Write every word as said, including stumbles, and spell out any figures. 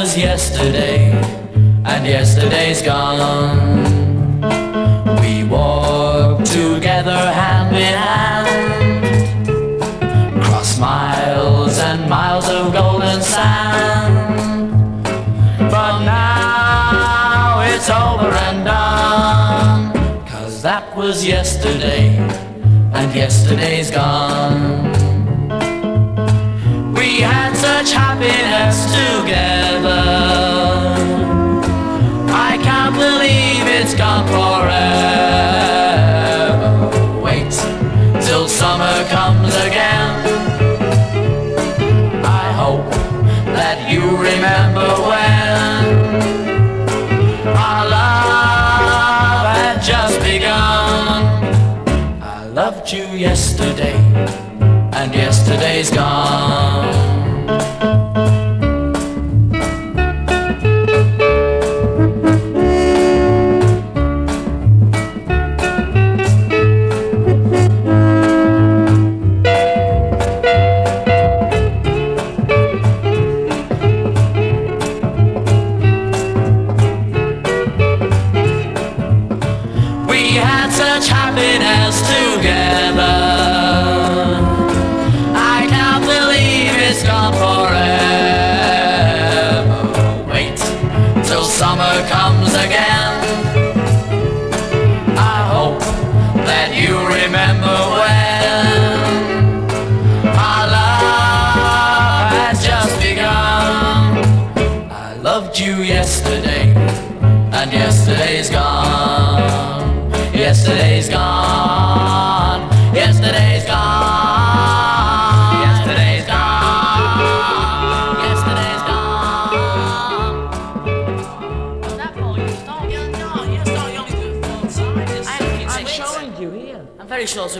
was yesterday, and yesterday's gone. We walked together hand in hand, cross miles and miles of golden sand. But now it's over and done, 'cause that was yesterday, and yesterday's gone. We had such happiness together, I can't believe it's gone forever. Wait till summer comes again, I hope that you remember when our love had just begun. I loved you yesterday, and yesterday's gone. We had such happiness together, I can't believe it's gone forever. Wait till summer comes again, I hope that you remember when our love has just begun. I loved you yesterday, and yesterday's gone. Yesterday's gone, yesterday's gone, yesterday's gone, yesterday's gone. That ball, you start, you know, you start, you only do it four times. I'm showing you here. I'm very sure.